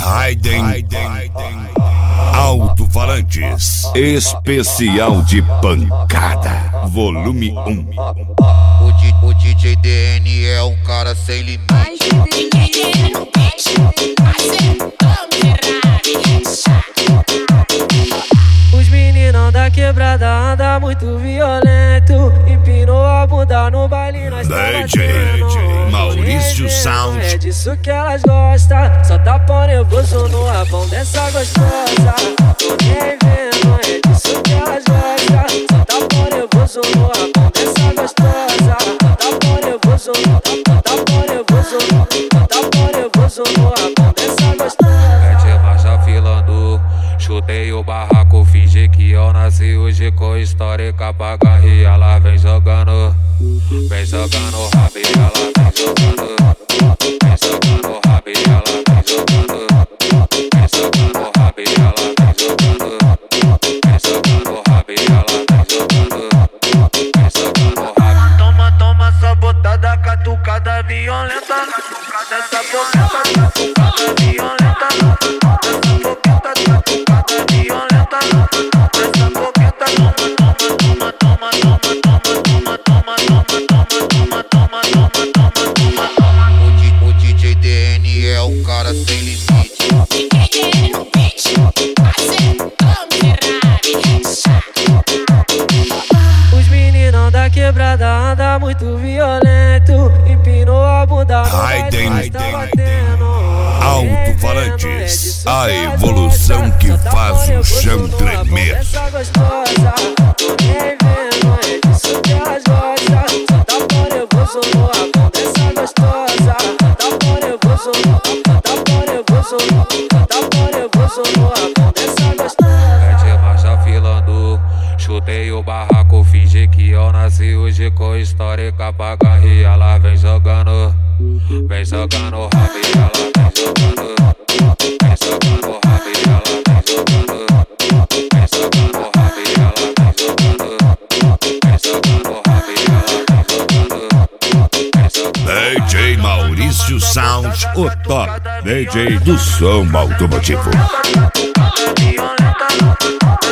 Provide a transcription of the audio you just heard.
Raiden Alto-falantes especial de pancada, volume 1. O DJ DN é um cara sem limite. Os meninão da quebrada anda muito violento, empinou a bunda no baile, nós tá DJ Maurício Sound. É disso que elas gostam, só tá pau nervoso no rabão dessa gostosa. Tô nem vendo, é disso que elas gostam, só tá pau nervoso no rabão dessa gostosa. Tá pau nervoso, tá pau nervoso, tá pau nervoso no rabão dessa gostosa. Mete marcha filando, chutei o barraco, fingi que eu nasci hoje com histórica pra garrir. Ela vem jogando rabi, ela vem jogando, vem jogando rabi, ela vem jogando, vem jogando rabi, ela vem jogando, vem jogando rabi, ela vem jogando, vem jogando rabi. Toma essa botada, catucada violenta, dessa boqueta, catucada violenta, dessa boqueta, catucada violenta, dessa boqueta, toma. O DJ DN é um cara sem limite. Os meninão da quebrada anda muito violento, empinou a bunda no baile, nós tá batendo. Alto-falantes, a evolução que faz o chão tremer. Essa gostosa, tô nem vendo, é disso que elas gostam, só tá pau nervoso no rabão dessa gostosa. Tá pau nervoso, tá pau nervoso, tá pau nervoso no rabão dessa gostosa. Mete marcha filando, chutei o barraco, fingi que eu nasci hoje com histórica pra garrir. Ela vem jogando rabi, ela vem jogando, vem jogando rabi, ela vem jogando, vem jogando rabi, ela vem jogando, vem jogando rabi, ela vem jogando, vem jogando. DJ Maurício Sound, o top DJ do som automotivo. Violenta,